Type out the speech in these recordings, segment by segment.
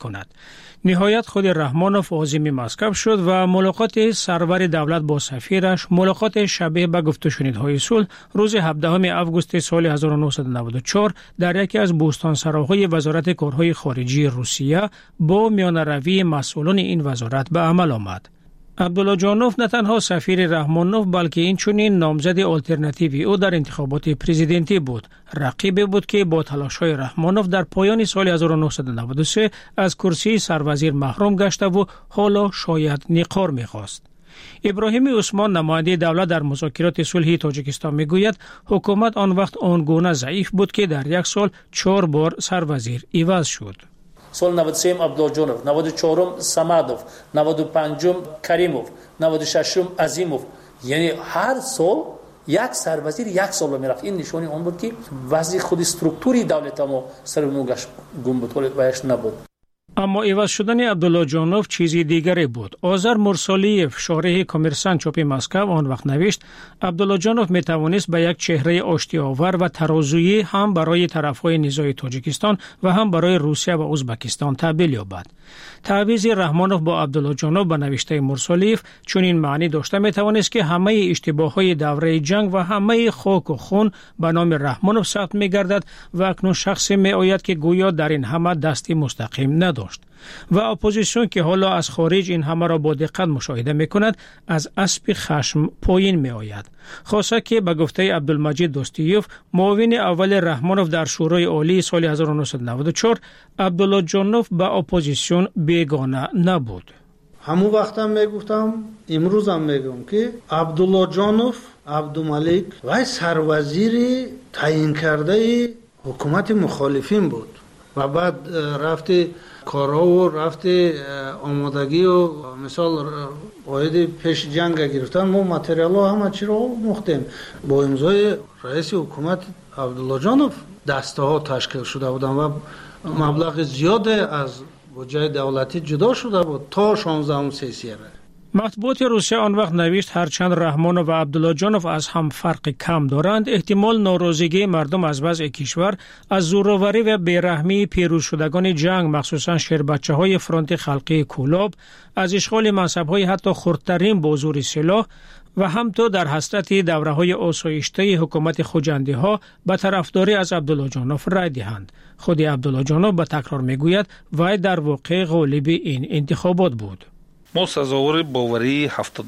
کند. نهایت خود رحمانوف عازم مسکو شد و ملاقات سرور دولت با سفیرش ملاقات شبیه به گفت و شنیدهای صلح روز 17 آگوست سال 1994 در یکی از بوستانسراهای وزارت کارهای خارجی روسیه با میانه‌روی مسئولان این وزارت به عمل آمد. عبدالله جانوف نه تنها سفیر رحمانوف بلکه اینچنین نامزد آلترناتیوی او در انتخابات پرزیدنتی بود. رقیبی بود که با تلاش‌های رحمانوف در پایان سال 1993 از کرسی سروزیر محروم گشته و حالا شاید نقار می‌خواست. ابراهیم عثمان نماینده دولت در مذاکرات صلحی تاجیکستان میگوید حکومت آن وقت آنگونه ضعیف بود که در یک سال 4 بار سروزیر عوض شد. سال 93 عبدالله جانوف، 94 سمادوف، 95 کریموف، 96 عظیموف. یعنی هر سال یک سروزیر یک سال میرفت. این نشانی آن بود که وضع خود استرکتوری دولت ما سر نوگش گم بود و اش نبود. اما عوض شدن عبدالله جانوف چیزی دیگری بود. آذر مرسالیف شارح کمرسانت چاپ مسکو آن وقت نوشت عبدالله جانوف می توانست به یک چهره آشتی‌آور و ترازویی هم برای طرف‌های نزاع تاجیکستان و هم برای روسیه و ازبکستان تبدیل یابد. تعویض رحمانوف با عبدالله جانوف به نوشته مرسالیف چون این معنی داشته می توانست که همه اشتباه‌های دوره جنگ و همه خاک و خون به نام رحمانوف ثبت می گردد و اکنون شخصی می آید که گویا در این همه دستی مستقیم نداشت. و اپوزیسیون که حالا از خارج این همه را با دقت مشاهده می کند از اسب خشم پایین می آید. خاصه که به گفته عبدالمجید دوستیوف معاون اول رحمانوف در شورای عالی سال 1994 عبدالله جانوف به اپوزیسیون بیگانه نبود. همون وقتا میگفتم امروز هم میگم که عبدالله جانوف عبدالملک و سروزیر تعیین کرده حکومت مخالفین بود و بعد رفته کارها و رفته آمادگی و مثال واحد پیش جنگ گرفتن ما متریال ها همه چی رو مختیم با امضای رئیس حکومت عبدالله جانوف دسته ها تشکیل شده بودن و مبلغ زیاد از بودجه دولتی جدا شده بود تا 16 سیسیه. مطبوعات روسیه آن وقت نوشت هرچند رحمانوف و عبدالله جانوف از هم فرق کم دارند احتمال ناراضگی مردم از وضع کشور از زورآوری و بیرحمی پیروز شدگان جنگ مخصوصا شیربچه‌های فرانت خلقی کولاب از اشغال منصب‌های حتی خردترین با زور سلاح و همطور در حسرت دوره‌های آسایشته حکومت خوجنده‌ها به طرفداری از عبدالله جانوف رای دهند. خود عبدالله جانوف به تکرار میگوید وای در واقع غالب این انتخابات بود. ما سزاوار باوری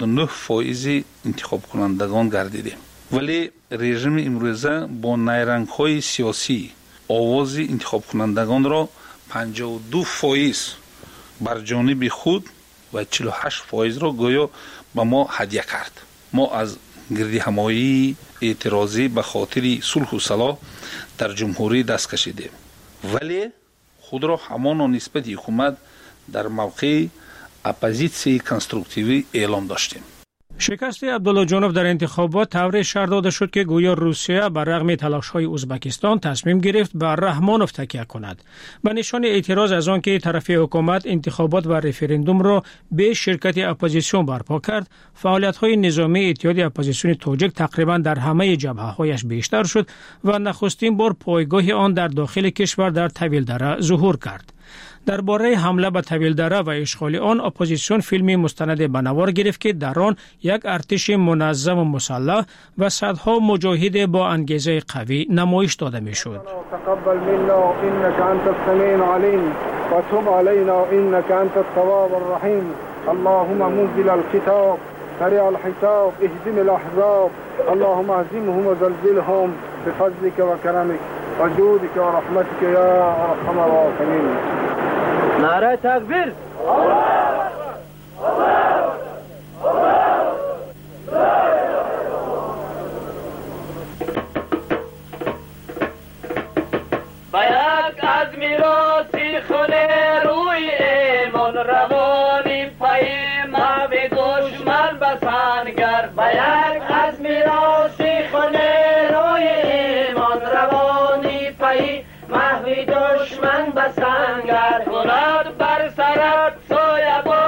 79% انتخاب کنندگان گردیدیم ولی رژیم امروزه با نیرنگ‌های سیاسی آواز انتخاب کنندگان را 52% بر جانب خود و 48% را گویا به ما هدیه کرد. ما از گردی همایی اعتراضی به خاطر صلح و صلاح در جمهوری دست کشیدیم ولی خود را همان نسبت حکومت در موقع اپوزیسیون کنستروکتیوی اعلام داشتیم. شکست عبدالله جانوف در انتخابات طوری شرح داده شد که گویا روسیه بر رغم تلاش‌های ازبکستان تصمیم گرفت بر رحمانوف تکیه کند. به نشان اعتراض از آن که طرف حکومت انتخابات و رفراندوم را به شرکت اپوزیسیون برپا کرد، فعالیت‌های نظامی اتحاد اپوزیسیون تاجیک تقریبا در همه جبهه‌هایش بیشتر شد و نخستین بار پایگاه آن در داخل کشور در طویلدره ظهور کرد. درباره حمله به طویلدره و اشغال آن اپوزیسیون فیلمی مستند به نوار گرفت که در آن یک ارتش منظم و مسلح و صدها مجاهد با انگیزه قوی نمایش داده میشد. تقبل منا انك انت السميع العليم وتب علينا انك انت التواب الرحيم اللهم منزل الكتاب سريع الحساب اهزم الاحزاب اللهم اهزمهم وزلزلهم بفضلك وكرمك وجودك ورحمتك يا ارحم الراحمين. نعره تکبیر. باید از میراثی خونه روی ایمان روانی پای ما به دشمن بسنگر باید از میراثی خونه روی ایمان روانی پای ما به دشمن بسنگر کناد بر سرت سایه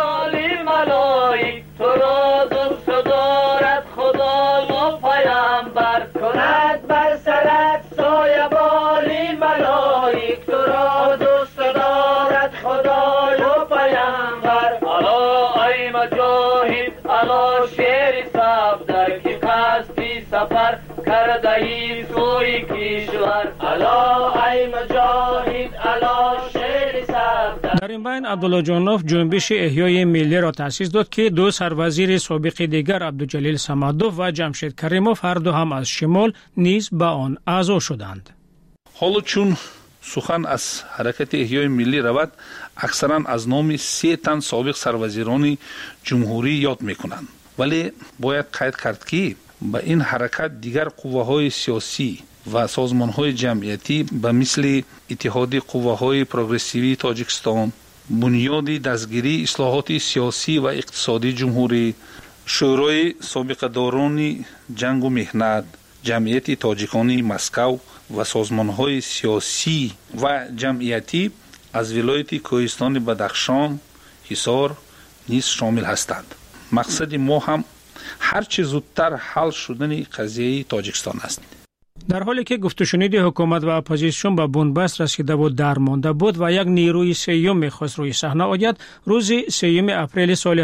الا شیر صفدر که قصدی سفر کرده ای سوی کشور الا ای مجاهد الا شیر صفدر. در این بین عبدالله جانوف جنبش احیای ملی را تأسیس داد که دو سروزیر سابق دیگر عبدالجلیل صمدوف و جمشید کریموف هر دو هم از شمال نیز به آن اعضا شدند. حالا چون سخن از حرکت احیای ملی رود، اکثرا از نام 3 تن سابق سروزیران جمهوری یاد میکنند، ولی باید قید کرد که به این حرکت دیگر قوه‌های سیاسی و سازمان‌های جمعیتی به مثل اتحاد قوه‌های پروگرسیوی تاجیکستان، بنیاد دستگیری اصلاحات سیاسی و اقتصادی جمهوری، شورای سابقه‌داران جنگ و مهنت، جمعیت تاجیکانی مسکو و سازمان‌های سیاسی و جمعیتی از ولایت کوهستان بدخشان، حصار نیز شامل هستند. مقصد ما هم هرچه زودتر حل شدن قضیه تاجیکستان است. در حالی که گفت و شنید حکومت و اپوزیسیون به بنبست رسیده بود درمانده بود و یک نیروی سیوم می‌خواست روی صحنه آید، روز 3 اپریل سال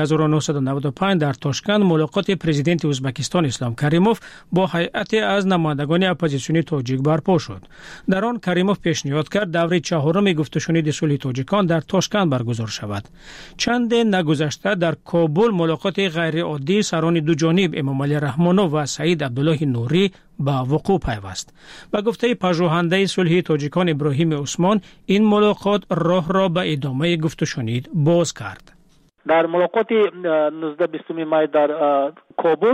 1995 در تاشکند ملاقات پرزیدنت ازبکستان اسلام کریموف با هیئت از نمایندگان اپوزیسیونی تاجیک برپا شد. در آن کریموف پیشنهاد کرد دوره 4 گفت و شنید صلح تاجیکان در تاشکند برگزار شود. چند نگذشته در کابل ملاقات غیر عادی سران دو جانب امام علی رحمانوف و سعید عبدالله نوری با وقوع پیوست. به گفته پژوهنده صلح تاجیکان ابراهیم عثمان، این ملاقات راه را به ادامه گفت و شنید باز کرد. در ملاقات 19-20 می در کابل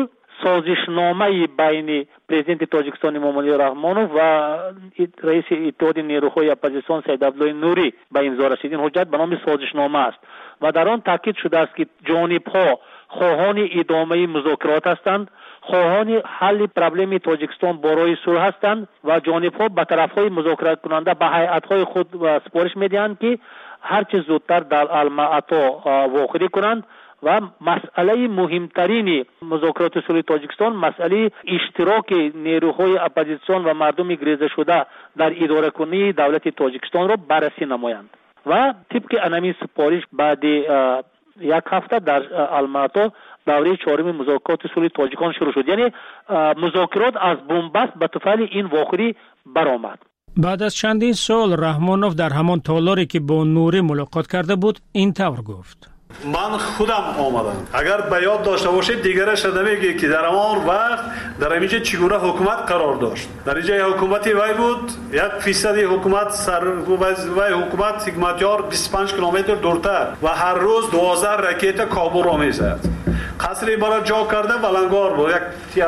سازشنامه بین پرزیدنت تاجیکستان امام علی رحمانوف و رئیس اتحاد نیروهای اپوزیسیون سعید عبدالله نوری به امضا رسید. این حجت به نام سازشنامه است و در آن تاکید شده است که جانب‌ها خواهان ادامه مذاکرات هستند، خواهان حل پرابلم تاجیکستان برای صلح هستند و جانب‌ها به طرف‌های مذاکره کننده به هیئت‌های خود سپارش می‌دهند که هرچه زودتر در المعطا واقعی کنند و مسئله مهمترین مذاکرات صلح تاجیکستان مسئله اشتراک نیروهای اپوزیسیون و مردم گریزه شده در اداره کنی دولت تاجیکستان را بررسی نمایند و طبق انمی سپارش بعد 1 هفته در المعطا دوره 4 مذاکرات صلح تاجیکان شروع شد. یعنی مذاکرات از بنبست به طفل این واقعی برآمد. بعد از چندین سال رحمانوف در همان تالاری که با نوری ملاقات کرده بود این طور گفت: من خودم آمدم. اگر به یاد داشته باشید دیگرش نمیگه که در همان وقت در اینجا چگونه حکومت قرار داشت. در اینجا حکومتی وای بود 1% حکومت وای حکومت حکمتیار 25 کیلومتر دورتر و هر روز 12 راکت کابل را میزد. قصری برای جا کرده ولنگار بود، یک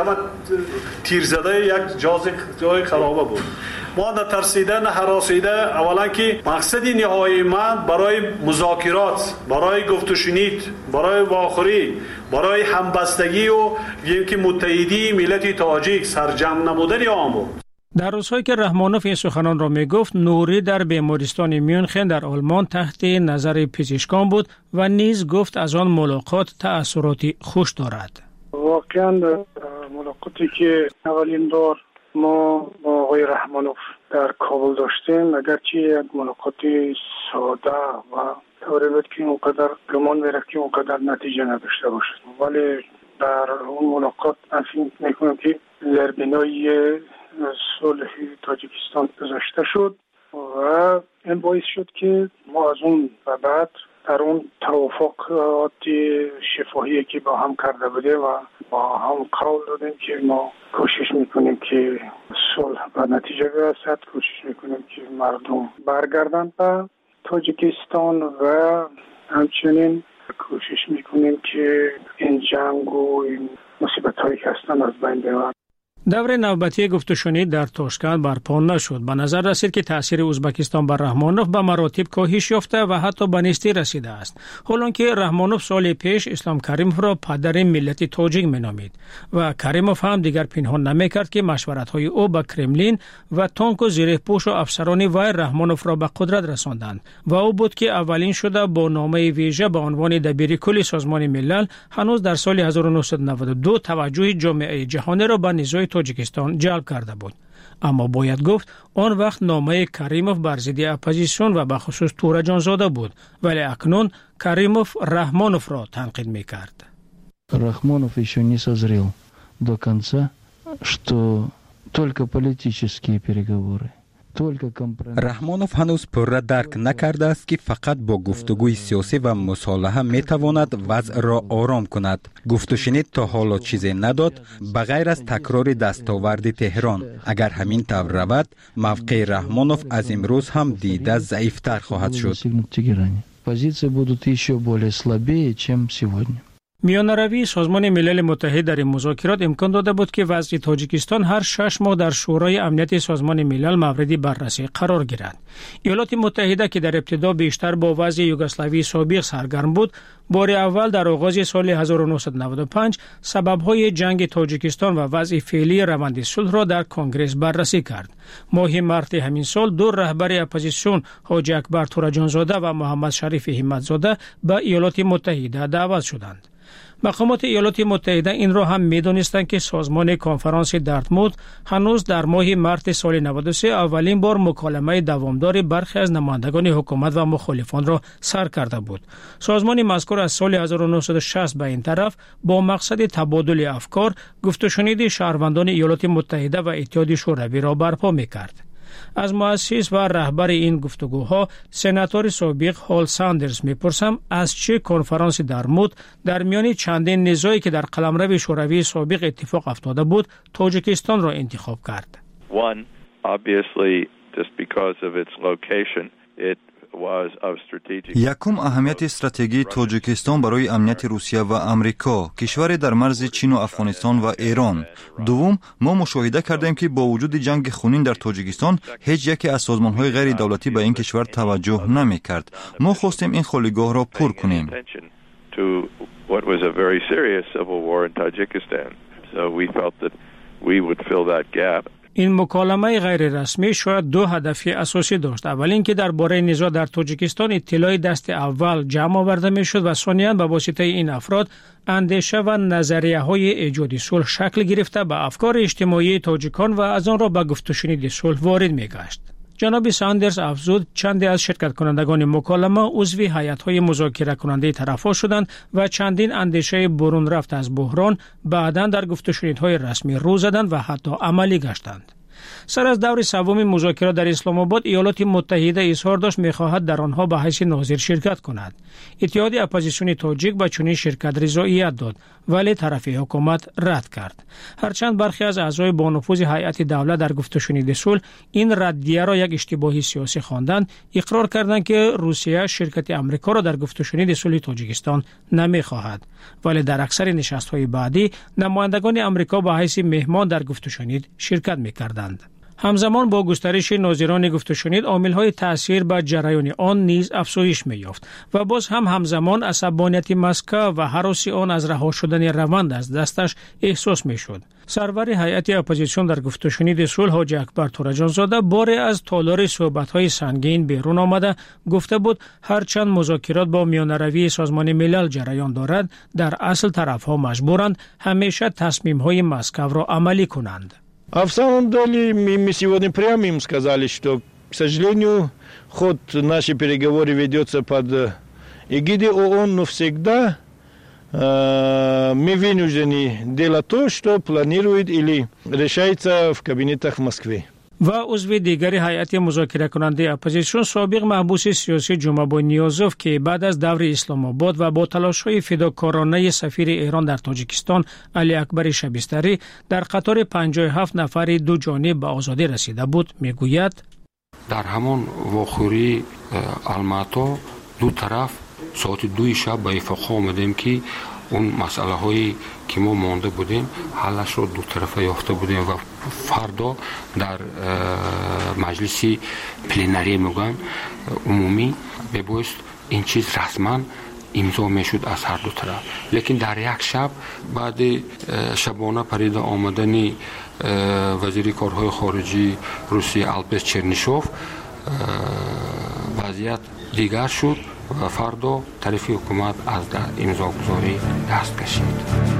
تیر زده، یک جای خرابه بود. ما نه ترسیده نه هراسیده. اولا که مقصد نهایی من برای مذاکرات، برای گفت و شنید، برای واخوری، برای همبستگی و اینکه متحدی ملت تاجیک سرجم نمودن آن بود. در روزهایی که رحمانوف این سخنان را میگفت، نوری در بیمارستان میونخن در آلمان تحت نظر پزشکان بود و نیز گفت از آن ملاقات تأثیراتی خوش دارد. واقعا ملاقاتی که اولین بار ما با آقای رحمانوف در کابل داشتیم، اگرچه یک ملاقات ساده و طوری بود که اونقدر گمان میرفت که اونقدر نتیجه نداشته باشد، ولی در اون ملاقات من فکر میکنم که زربینای صلح تاجیکستان گذاشته شد و این باعث شد که ما از اون و بعد در اون توافقات شفاهی که با هم کرده بودیم و با هم قول دادیم که ما کوشش میکنیم که صلح و نتیجه برسد، کوشش میکنیم که مردم برگردن به تاجیکستان و همچنین کوشش میکنیم که این جنگ و این مصیبت هایی که هستن از بین ببرد. دور نوبتی گفت و شنید در تاشکند برپا نشد. به نظر رسید که تاثیر ازبکستان بر رحمانوف به مراتب کاهش یافته و حتی به نیستی رسیده است. حالانکه رحمانوف سال پیش اسلام کریموف را پدر ملت تاجیک مینامید و کریموف هم دیگر پنهان نمیکرد که مشورت‌های او با کرملین و تانک و زیرپوش و افسران وی رحمانوف را به قدرت رساندند و او بود که اولین شده با نامه ویژه به عنوان دبیر کل سازمان ملل هنوز در سال 1992 توجه جامعه جهانی را به نزاع تاجیکستان جلب کرده بود. اما باید گفت آن وقت نامه کریموف بر ضد اپوزیسیون و به خصوص تورجان زاده بود، ولی اکنون کریموف رحمانوف را تنقید می‌کرد. Рахмонов еще не созрел до конца, что только политические переговоры. раҳмонов ҳанӯз пурра дарк накардааст ки фақат бо гуфтугӯи сиёсӣ ва мусолиҳа метавонад вазъро ором кунад. гуфтушинид то ҳоло чизе надод ба ғайр аз такрори дастоварди теҳрон. агар ҳамин тавр равад, мавқеи раҳмонов аз имрӯз ҳам дида заифтар хоҳад шуд. Позиции будут еще более слабее, чем сегодня. میانروی سازمان ملل متحد در این مذاکرات امکان داده بود که وضع تاجیکستان هر 6 ماه در شورای امنیت سازمان ملل مورد بررسی قرار گیرد. ایالات متحده که در ابتدا بیشتر با وضع یوگسلاوی سابق سرگرم بود، بار اول در آغاز سال 1995 سبب‌های جنگ تاجیکستان و وضع فعلی روند صلح را در کنگره بررسی کرد. ماه مارس همین سال دو رهبر اپوزیسیون حاجی اکبر تورجانزاده و محمد شریف همتزاده به ایالات متحده دعوت شدند. مقامات ایالات متحده این را هم می‌دانستند که سازمان کنفرانس دارتموت هنوز در ماه مارس سال 93 اولین بار مکالمه دوامدار برخی از نمایندگان حکومت و مخالفان را سر کرده بود. سازمان مذکور از سال 1960 به این طرف با مقصد تبادل افکار گفت و شنید شهروندان ایالات متحده و اتحاد شوروی را برپا می‌کرد. از مؤسس و رهبر این گفتگوها سناتور سابق هال ساندرز میپرسم از چه کنفرانس درموت در میان چندین نزاعی که در قلمرو شوروی سابق اتفاق افتاده بود تاجیکستان را انتخاب کرد. One, obviously, just because of its location, it was of strategic. یکم اهمیت استراتژی تاجیکستان برای امنیت روسیه و آمریکا، کشوری در مرز چین و افغانستان و ایران. دوم، ما مشاهده کردیم که با وجود جنگ خونین در تاجیکستان هیچ یکی از سازمان‌های غیر دولتی به این کشور توجه نمی‌کرد. ما خواستیم این خالیگاه را پر کنیم. این مکالمه غیر رسمی شاید دو هدف اساسی داشت. اول اینکه درباره نزاع در تاجیکستان اطلاع دست اول جمع آورده میشد و ثانیاً به واسطه این افراد اندیشه و نظریه های ایجاد صلح شکل گرفته به افکار اجتماعی تاجیکان و از آن را به گفت و شنید صلح وارد میگشت. جناب ساندرز افزود چندی از شرکت کنندگان مکالمه عضو هیئت‌های مذاکره کننده طرف‌ها شدند و چندین اندیشه برون رفت از بحران بعداً در گفت و شنیدهای رسمی رو زدند و حتی عملی گشتند. سر از دور سوم مذاکرات در اسلام آباد ایالات متحده اظهار داشت می‌خواهد در آنها به حیث ناظر شرکت کند. اتحاد اپوزیسیون تاجیک به چنین شرکت رضایت داد ولی طرف حکومت رد کرد. هرچند برخی از اعضای با نفوذ هیئت دولت در گفت و شنید صلح این ردیه را یک اشتباهی سیاسی خواندند، اقرار کردند که روسیه شرکت آمریکا را در گفت و شنید صلح تاجیکستان نمی‌خواهد. ولی در اکثر نشست‌های بعدی نمایندگان آمریکا به حیث مهمان در گفت و شنید شرکت می‌کردند. همزمان با گسترش ناظران گفت و شنید عامل‌های تأثیر بر جریان آن نیز افزایش می‌یافت و باز هم همزمان عصبانیت مسکو و هراس آن از رها شدن روند از دستش احساس می‌شد. سرور هیئت اپوزیسیون در گفت و شنید صلح حاجی اکبر تورجانزاده باری از تالار صحبت‌های سنگین بیرون آمده گفته بود هرچند مذاکرات با میانروی سازمان ملل جریان دارد در اصل طرف‌ها مجبورند همیشه تصمیم‌های مسکو را عملی کنند. А в самом деле мы сегодня прямо им сказали, что, к сожалению, ход нашей переговоры ведется под эгидой ООН, но всегда мы вынуждены делать то, что планирует или решается в кабинетах в Москве. و عضو دیگر هیئت مذاکره کننده اپوزیسیون سابق محبوس سیاسی جمعه نیازوف که بعد از دور اسلام آباد و با تلاش‌های فداکارانه سفیر ایران در تاجیکستان علی اکبر شبستری در قطار 57 نفر دو جانب به آزادی رسیده بود میگوید در همان واخوری الماتا دو طرف ساعت 2 شب به اتفاق آمدیم که اون مسئله هایی که ما مانده بودیم حلش رو دو طرفه یافته بودیم و فردا در مجلس پلنری میگن عمومی ببایست این چیز رسما امضا میشد از هر دو طرف. لیکن در یک شب بعد شبانه پرید آمدن وزیر کارهای خارجی روسیه البس چرنیشوف وضعیت دیگر شد و فردا طرف حکومت از امضاگذاری دست کشید.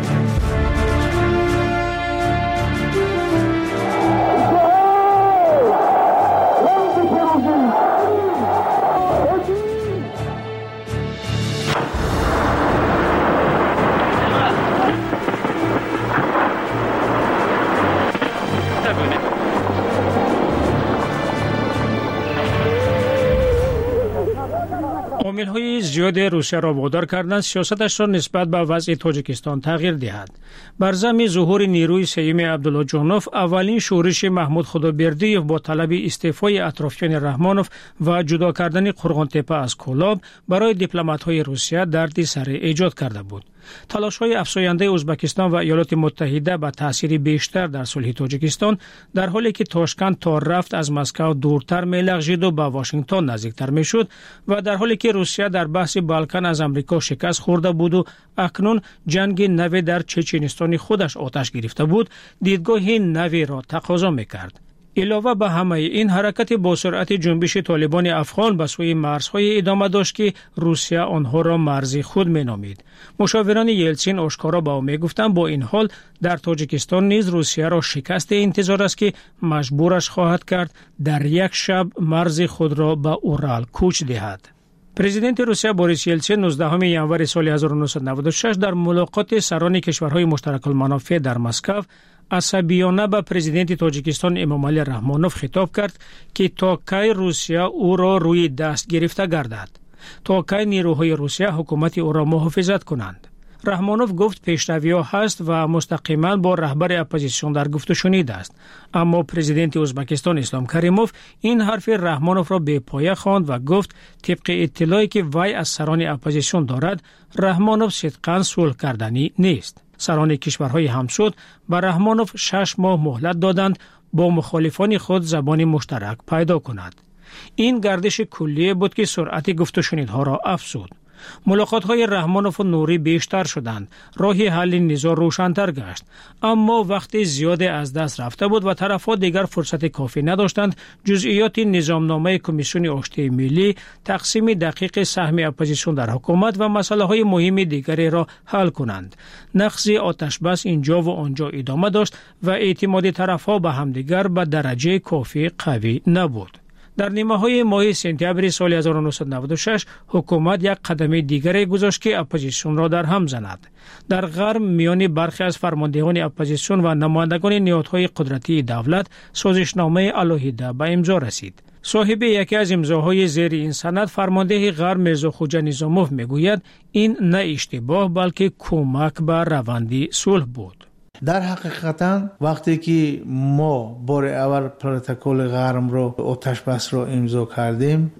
عوامل‌های زیاد روسیه را وادار کردند سیاستش را نسبت به وضع تاجیکستان تغییر دهد. بر ضمن ظهور نیروی سیوم عبدالله جانوف، اولین شورش محمود خدابردیев با طلب استعفای اطرافیان رحمانوف و جدا کردن قرغان‌تپه از کولاب برای دیپلمات‌های روسیه دردی سر ایجاد کرده بود. تلاش‌های افزاینده ازبکستان و ایالات متحده به تأثیر بیشتر در صلح تاجیکستان در حالی که تاشکند تا رفت از مسکو دورتر می‌لغزید و به واشنگتن نزدیکتر می‌شد و در حالی که روسیه در بحث بالکان از آمریکا شکست خورده بود و اکنون جنگ نو در چچنستان خودش آتش گرفته بود، دیدگاه نوی را تقاضا می‌کرد. علاوه بر همه این حرکت با سرعت جنبش طالبان افغان به سوی مرزهای ادامه داشت که روسیه آنها را مرز خود مینامید. مشاوران یلتسین آشکارا به او میگفتند با این حال در تاجیکستان نیز روسیه را شکست انتظار است که مجبورش خواهد کرد در یک شب مرز خود را به اورال کوچ دهد. پرزیدنت روسیه بوریس یلتسین 19 ژانویه سال 1996 در ملاقات سران کشورهای مشترک المنافع در مسکو عصبیانه به پرزیدنت تاجیکستان امامعلی رحمانوف خطاب کرد که تا کی روسیه او را روی دست گرفته گردد، تا کی نیروهای روسیه حکومت او را محافظت کنند. رحمانوف گفت پیشروی‌ها هست و مستقیما با رهبر اپوزیسیون در گفت و شنید است، اما پرزیدنت ازبکستان اسلام کریموف این حرف رحمانوف را بی پایه خواند و گفت طبق اطلاعی که وی از سران اپوزیسیون دارد رحمانوف صدقاً صلح کردنی نیست. سران کشورهای همسود به رحمانوف 6 ماه مهلت دادند با مخالفان خود زبان مشترک پیدا کند. این گردش کلیه بود که سرعت گفت و شنیدها را افزود. ملاقات‌های رحمانوف و نوری بیشتر شدند، راه حل نزاع روشن‌تر گشت، اما وقت زیاد از دست رفته بود و طرف‌ها دیگر فرصت کافی نداشتند جزئیات نظامنامه کمیسیون آشتی ملی، تقسیم دقیق سهم اپوزیسیون در حکومت و مسائل مهم دیگری را حل کنند. نقض آتشبس اینجا و آنجا ادامه داشت و اعتماد طرف‌ها به همدیگر به درجه کافی قوی نبود. در نیمه‌های ماه سپتامبر سال 1996 حکومت یک قدم دیگری گذاشت که اپوزیسیون را در هم زند. در غرب میان برخی از فرماندهان اپوزیسیون و نمایندگان نهادهای قدرتی دولت سازشنامه علیحده به امضا رسید. صاحب یکی از امضاهای زیر این سند فرمانده غرب میرزا خوجا نظاموف میگوید این نه اشتباه بلکه کمک به روند صلح بود. در حقیقتا وقتی که ما بار اول پروتکل غرم رو آتش بس رو امضا کردیم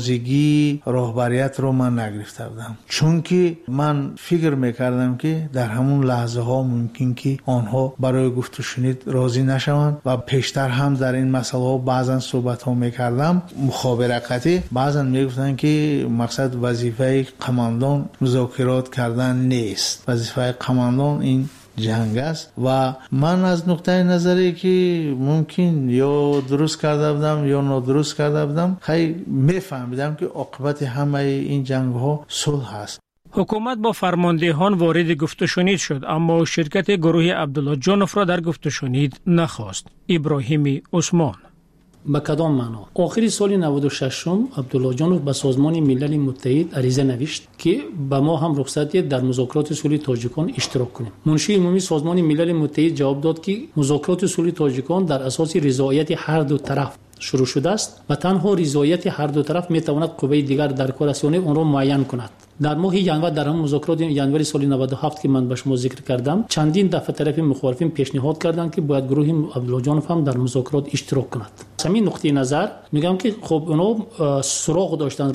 روزگی راهبریت رو من نگرفته بودم، چون که من فکر میکردم که در همون لحظه ها ممکن که آنها برای گفت و شنید راضی نشوند و پیشتر هم در این مسئله ها بعضا صحبت ها میکردم مخابراتی، بعضا میگفتن که مقصد وظیفه قماندان مذاکرات کردن نیست، وظیفه قماندان این جنگ است و من از نقطه نظری که ممکن یا درست کرده بودم یا نادرست کرده بودم خیلی میفهمیدم که عاقبت همه این جنگ ها صلح است. حکومت با فرماندهان وارد گفت و شنید شد، اما شرکت گروه عبدالله جانوف را در گفت و شنید نخواست. ابراهیم عثمان به کدام معنا؟ آخر سال 96 عبدالله جانوف به سازمان ملل متحد عریضه نوشت که به ما هم رخصت دهید در مذاکرات صلح تاجیکان اشتراک کنیم. منشی عمومی سازمان ملل متحد جواب داد که مذاکرات صلح تاجیکان در اساس رضایت هر دو طرف شروع شده است و تنها رضایت هر دو طرف میتواند قوه دیگر در کار رسانی آن را معین کند. در ماه ژانویه در هم مذاکرات ژانویه سال 97 که من به شما ذکر کردم چندین دفعه طرف مخالفین پیشنهاد کردند که باید گروه عبدالله جانوف هم در مذاکرات اشتراک کند. همین نقطه نظر میگم که خب اونا سراغ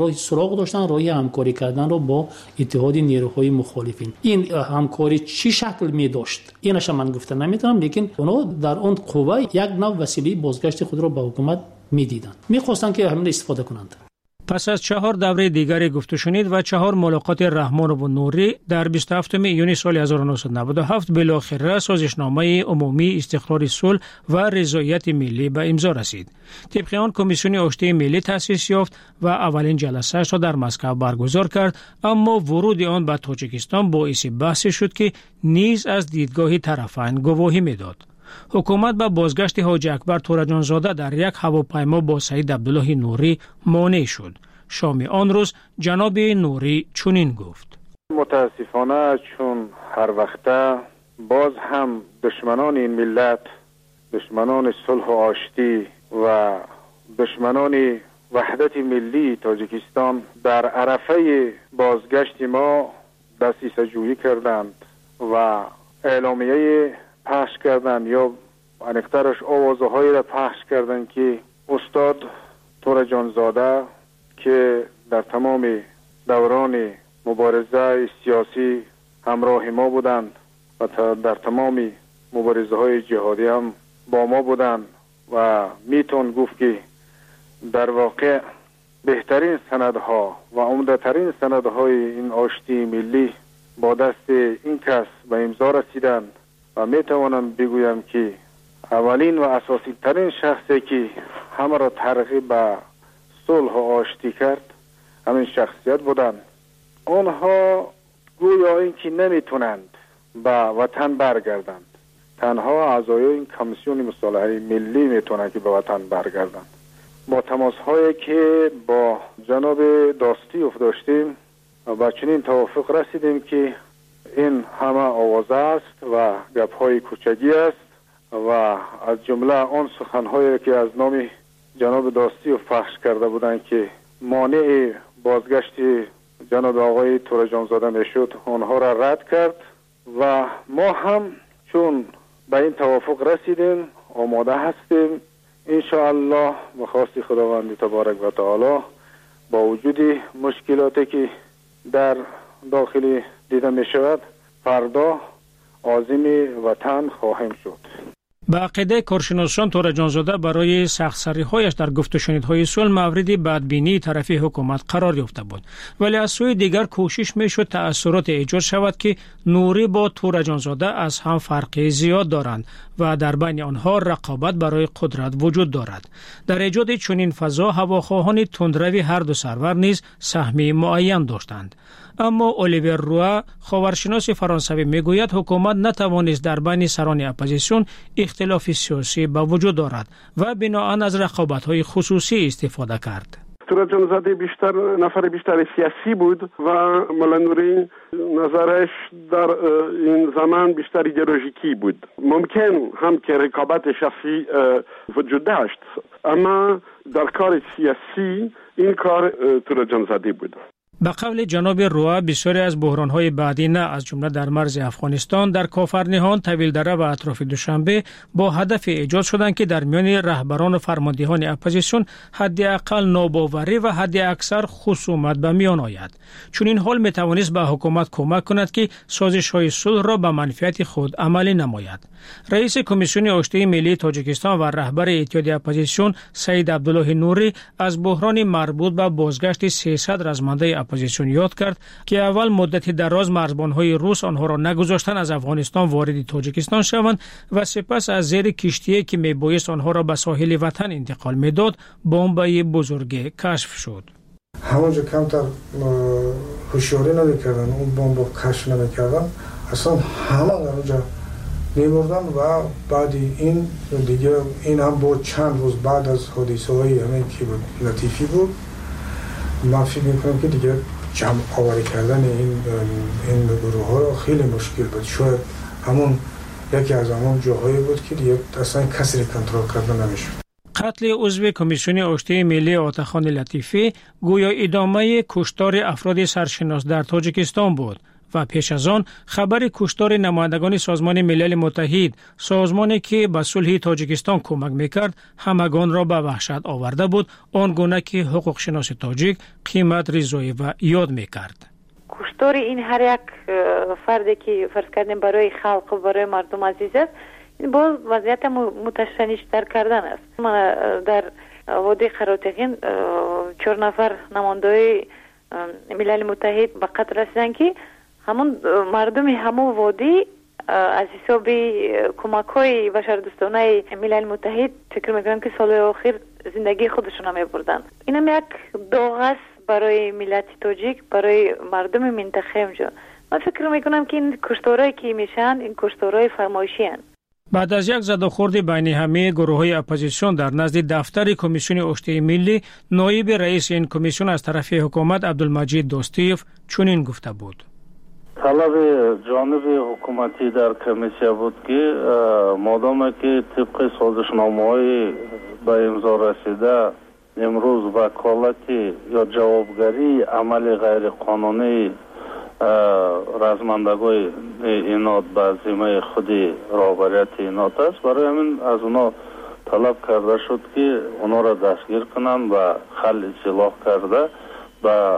داشتن راه همکاری کردن رو با اتحاد نیروهای مخالفین. این همکاری چی شکل می داشت اینش من گفتن نمیتونم، لیکن اونا در اون قوه یک نوع وسیله بازگشت خود را به حکومت میدیدند، میخواستن که همین استفاده کنند. پس از 4 دوره دیگری گفت و شنید و 4 ملاقات رحمانوف و نوری در 27 ایونی سال 1997 بالاخره سازشنامه عمومی استقرار صلح و رضایت ملی به امضا رسید. طبق آن کمیسیون آشتی ملی تأسیس یافت و اولین جلسه‌اش را در مسکو برگزار کرد، اما ورود آن به تاجیکستان باعث بحث شد که نیز از دیدگاه طرفین گواهی میداد. حکومت به بازگشت حاجی اکبر تورجان زاده در یک هواپیما با سید عبدالله نوری مانع شد. شام آن روز جناب نوری چنین گفت: متاسفانه چون هر وقته باز هم دشمنان این ملت، دشمنان صلح و آشتی و دشمنان وحدت ملی تاجیکستان در عرفه بازگشت ما دستیسه جویی کردند و اعلامیه پخش کردند یا انکترش آوازهایی را پخش کردند که استاد تور جانزاده که در تمام دوران مبارزه سیاسی همراه ما بودند و در تمام مبارزه های جهادی هم با ما بودند و میتون گفت که در واقع بهترین سندها و عمده‌ترین سندهای این آشتی ملی با دست این کس به امضا رسیدند و میتوانم بگویم که اولین و اساسی ترین شخصی که همه را ترغیب به صلح و آشتی کرد همین شخصیت بودند. آنها گویا اینکه نمیتونند به وطن برگردند، تنها اعضای این کمیسیون مصالحه ملی میتونند که به وطن برگردند. با تماس هایی که با جناب داستیوف داشتیم و چنین توافق رسیدیم که این همه آوازه است و گپ های کوچگی است و از جمله آن سخن هایی که از نام جناب داستیوف پخش کرده بودند که مانع بازگشت جناب آقای تور جانزاده میشد آنها را رد کرد و ما هم چون به این توافق رسیدیم آماده هستیم انشاءالله به خواست خداوند تبارک و تعالی با وجود مشکلاتی که در داخل دیده می شود فردا عازم وطن خواهیم شد. به عقیده کارشناسان تور جانزاده برای سخت‌سری‌هایش در گفت و شنیدهای صلح موردی بدبینی طرفی حکومت قرار یافته بود، ولی از سوی دیگر کوشش میشد تأثیرات ایجاد شود که نوری با تور جانزاده از هم فرقی زیاد دارند و در بین آنها رقابت برای قدرت وجود دارد. در ایجاد چنین فضا هواخواهان تندروی هر دو سرور نیز سهمی معین داشتند. اما الیور روا خاورشناس فرانسوی میگوید حکومت نتوانست در بین سران اپوزیسیون اختلاف سیاسی به وجود دارد و بناهن از رقابت‌های خصوصی استفاده کرد. تور جانزاده نفر بیشتر سیاسی بود و مولا نوری نظرش در این زمان بیشتر ایدئولوژیکی بود. ممکن هم که رقابت شخصی وجود داشت اما در کار سیاسی این کار تور جانزاده بود. به قول جناب روا بسیاری از بحران‌های بعدی نه از جمله در مرز افغانستان، در کافرنهان، طویلدره و اطراف دوشنبه با هدف ایجاد شدند که در میان رهبران و فرماندهان اپوزیسیون حداقل ناباوری و حداکثر خصومت به میان آید. چون این حال میتوانست به حکومت کمک کند که سازش‌های صلح را به منفعت خود عملی نماید. رئیس کمیسیون آشتی ملی تاجیکستان و رهبر اتحاد اپوزیسیون سید عبدالله نوری از بحران مربوط به بازگشت 300 رزمنده اپوزیسیون یاد کرد که اول مدت دراز مرزبان‌های روس آنها را نگذاشتند از افغانستان وارد تاجیکستان شوند و سپس از زیر کشتی که میبایست آنها را به ساحل وطن انتقال میداد بمب بزرگ کشف شد. همونجا کمتر هوشیاری نمیکردن، اون بمب کشف نمیکردن، اصلا همه در اونجا میمردن و بعد این دیگه این هم بود چند روز بعد از حادثه های همین که بود لطیفی بود. من فکر میکنم که دیگه جمع آوری کردن این گروه ها را خیلی مشکل بود. شاید همون یکی از همون جاهایی بود که دیگه اصلا کسی را کنترل کردن نمیشد. قتل عضو کمیسیون آشتی ملی عطاخان لطیفی گویا ادامه کشتار افراد سرشناس در تاجیکستان بود و پیش از آن خبر کشتار نمایندگان سازمان ملل متحد، سازمانی که به صلح تاجیکستان کمک میکرد، همگان را به وحشت آورده بود، آنگونه که حقوق شناس تاجیک قیمت رضایی و یاد میکرد. کشتار این هر یک فردی که فرض کردیم برای خلق و برای مردم عزیز است، این با وضعیت متشنج‌تر کردن است. در وادی قراتقین 4 نفر نماینده ملل متحد به قتل رسیدن که همون مردم همون وادی از حساب کمک‌های بشردوستانه ملل متحد فکر می‌کنم که سال آخر زندگی خودشون هم می‌بردن. اینم یک داغ است برای ملت تاجیک، برای مردم منطقه اونجا. من فکر می‌کنم که این کشتارهایی که میشن این کشتارهای فرمایشی هستند. بعد از یک زدوخورد بین همه گروه‌های اپوزیسیون در نزد دفتر کمیسیون آشتی ملی، نایب رئیس این کمیسیون از طرف حکومت عبدالمجید داستیوف چنین گفته بود: طلب جانب حکومتی در کمیسیون بود که مادام که طبق سازشنامه‌های به امضا رسیده امروز وکالتی یا جوابگری عمل غیر قانونی رزمندگان اینات به ذمه خودی رهبریت اینات است. برای همین از اونا طلب کرده شد که اونا را دستگیر کنند و خل اصلاح کرده به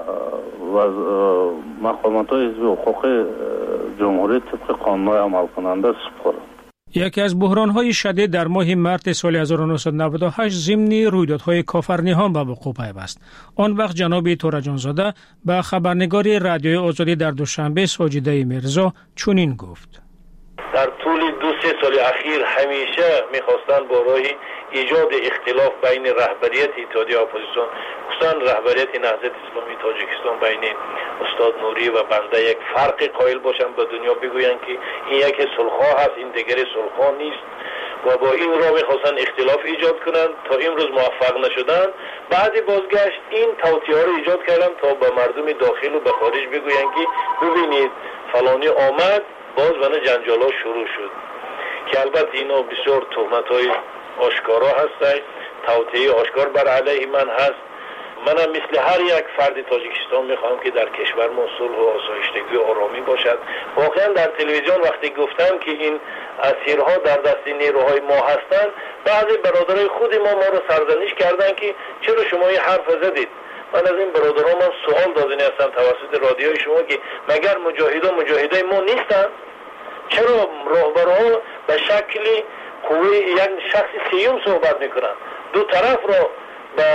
مقامات های حزب حقوق جمهوری طبق قانون عمل کننده سپرد. یکی از بحران‌های شدید در ماه مارس سال 1998 ضمن رویدادهای کافرنیان به وقوع پیوست. آن وقت جناب تورجانزاده به خبرنگار رادیوی آزادی در دوشنبه ساجده میرزا چنین گفت: در طول 2-3 سال اخیر همیشه می‌خواستند با راه ایجاد اختلاف بین رهبریت اتحادیه اپوزیسیون خصوصا رهبریت نهضت اسلامی تاجیکستان بین استاد نوری و بنده یک فرق قائل باشند، به دنیا بگویند که این یک صلح‌خواه هست، این دیگری صلح‌خواه نیست و با این راه می‌خواستند اختلاف ایجاد کنند. تا امروز موفق نشدند. بعد بازگشت این توطئه‌ها را ایجاد کردند تا به مردم داخل و به خارج بگویند که ببینید فلانی آمد، باز ونه جنجال‌ها شروع شد که البته اینا بسیار تهمت‌های آشکارا هست، توطئه آشکار بر علیه من هست. منم مثل هر یک فرد تاجیکستان میخوام که در کشور ما صلح و آسایشتگی و آرامی باشد. واقعا در تلویزیون وقتی گفتم که این اسیرها در دست نیروهای ما هستند، بعضی برادرای خود ما رو سرزنش کردند که چرا شما این حرف زدید. من از این برادران سوال دادنی هستم توسط رادیوی شما که مگر مجاهدای ما نیستند؟ چرا راهبرها به شکل قوه یک شخص سیوم صحبت میکنن، دو طرف را به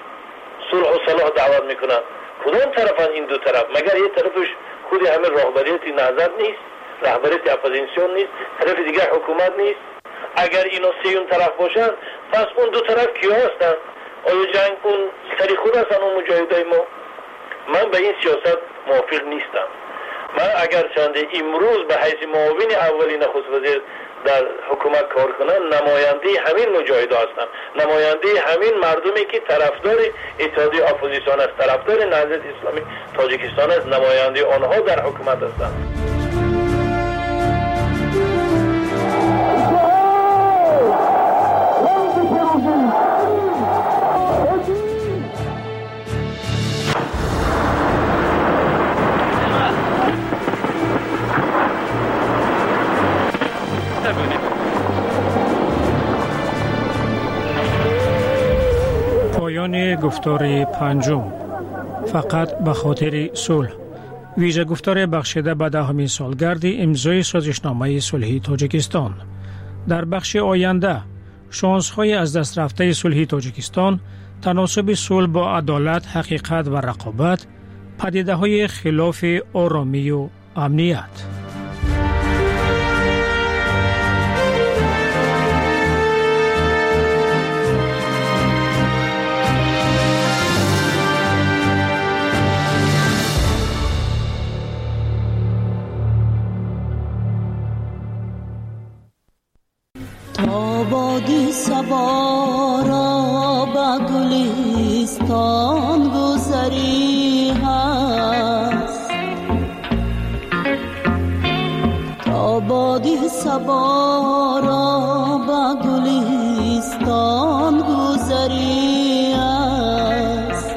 صلح و صلاح دعوت میکنن؟ کدام طرفن این دو طرف؟ مگر یک طرفش خود همه رهبریت نهضت نیست، رهبریت اپوزیسیون نیست، طرف دیگر حکومت نیست؟ اگر اینا سیوم طرف باشن پس اون دو طرف کیا هستن؟ آیا جنگ اون سری خود هستن اون مجاهدای ما؟ من به این سیاست موافق نیستم. من اگر چند امروز به حیث معاون اولی نخست وزیر در حکومت کار کنن، نماینده همین مجاهده هستن، نماینده همین مردمی که طرفدار اتحادیه اپوزیسیون است، طرفدار نهضت اسلامی تاجیکستان است، نماینده آنها در حکومت هستند. پایان گفتار پنجم، فقط به خاطر صلح. ویژه گفتار بخشیده به 10مین سالگرد امضای سازشنامه صلحی تاجیکستان. در بخش آینده شانس‌های از دست رفته صلحی تاجیکستان، تناسب صلح با عدالت، حقیقت و رقابت، پدیده‌های خلاف آرامی و امنیت. بادی سوارا با گلستان گذری هست، تا بادی سوارا با گلستان گذری هست،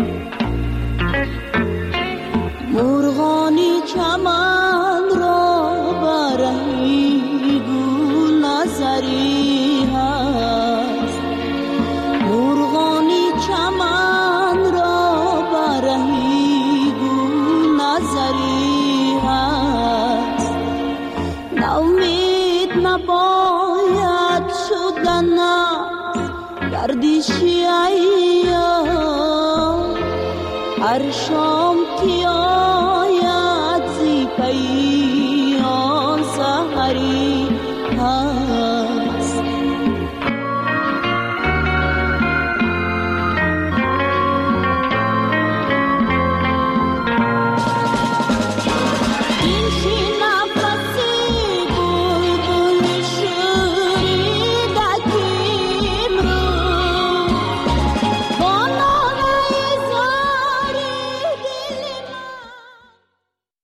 مرغانی چمن را برای گل نظری هست، مرغانی چمن را برای گل نظری هست، ناامید نباید شدن گردشی